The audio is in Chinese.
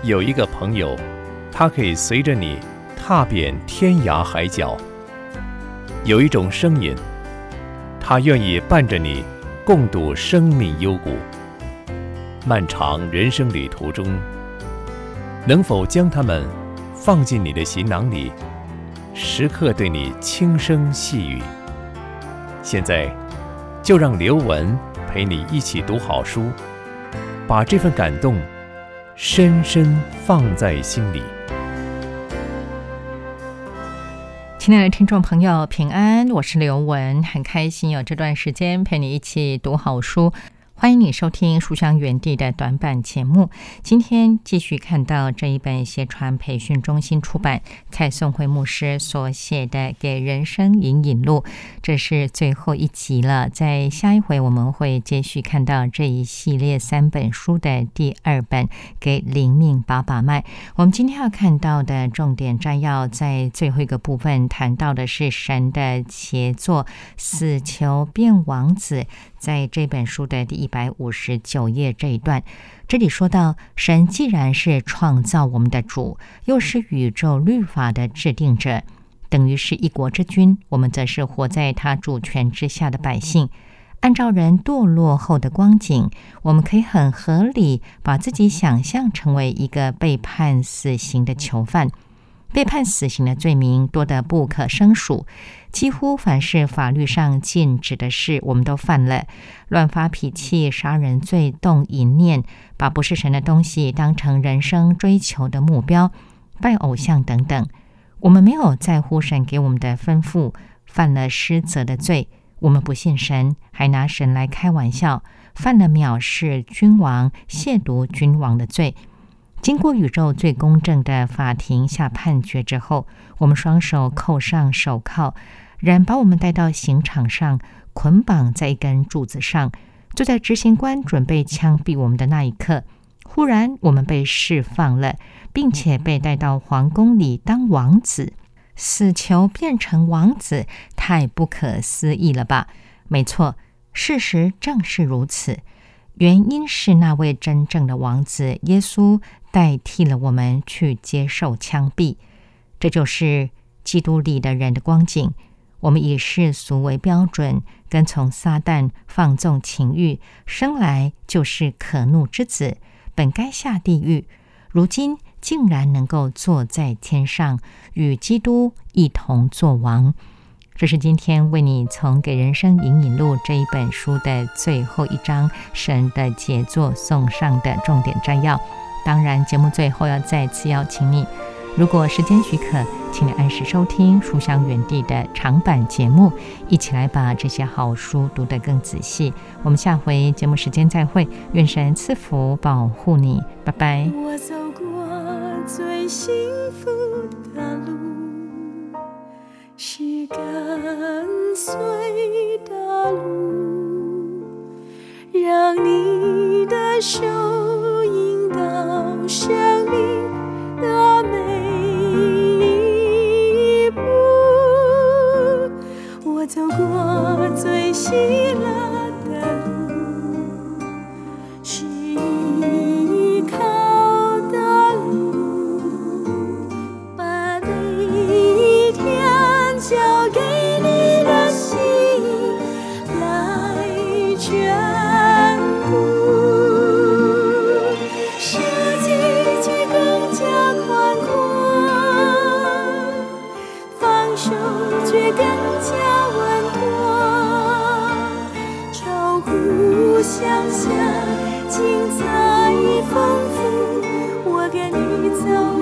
有一个朋友，他可以随着你踏遍天涯海角；有一种声音，他愿意伴着你共度生命幽谷。漫长人生旅途中，能否将它们放进你的行囊里，时刻对你轻声细语？现在就让刘文陪你一起读好书，把这份感动深深放在心里。 亲爱的听众朋友，平安，我是刘文，很开心有这段时间陪你一起读好书。欢迎你收听书香园地的短版节目。今天继续看到这一本协传培训中心出版蔡颂慧牧师所写的《给人生引引路》，这是最后一集了。在下一回我们会继续看到这一系列3本书的第2本《给灵命把把脉》。我们今天要看到的重点摘要，在最后一个部分谈到的是神的杰作，死囚变王子。在这本书的第159页这一段，这里说到，神既然是创造我们的主，又是宇宙律法的制定者，等于是一国之君，我们则是活在他主权之下的百姓。按照人堕落后的光景，我们可以很合理把自己想象成为一个被判死刑的囚犯。被判死刑的罪名多得不可胜数，几乎凡是法律上禁止的事，我们都犯了。乱发脾气、杀人罪、动淫念，把不是神的东西当成人生追求的目标，拜偶像等等。我们没有在乎神给我们的吩咐，犯了失责的罪。我们不信神，还拿神来开玩笑，犯了藐视君王、亵渎君王的罪。经过宇宙最公正的法庭下判决之后，我们双手扣上手铐，人把我们带到刑场上，捆绑在一根柱子上。就在执行官准备枪毙我们的那一刻，忽然我们被释放了，并且被带到皇宫里当王子。死囚变成王子，太不可思议了吧？没错，事实正是如此。原因是那位真正的王子耶稣代替了我们去接受枪毙。这就是基督里的人的光景。我们以世俗为标准，跟从撒旦，放纵情欲，生来就是可怒之子，本该下地狱，如今竟然能够坐在天上，与基督一同作王。这是今天为你从《给人生引引路》这一本书的最后一章神的杰作送上的重点摘要。当然节目最后要再次邀请你，如果时间许可，请你按时收听书香园地的长版节目，一起来把这些好书读得更仔细。我们下回节目时间再会，愿神赐福保护你，拜拜。 我走过最幸福的路，是跟随的路，让你的手引导生命的每一步。我走过最喜乐的路，是依靠的路，把每一天交给你的心来眷顾，世界却更加宽阔，放手却更加稳妥，超乎想象，精彩丰富，我跟你走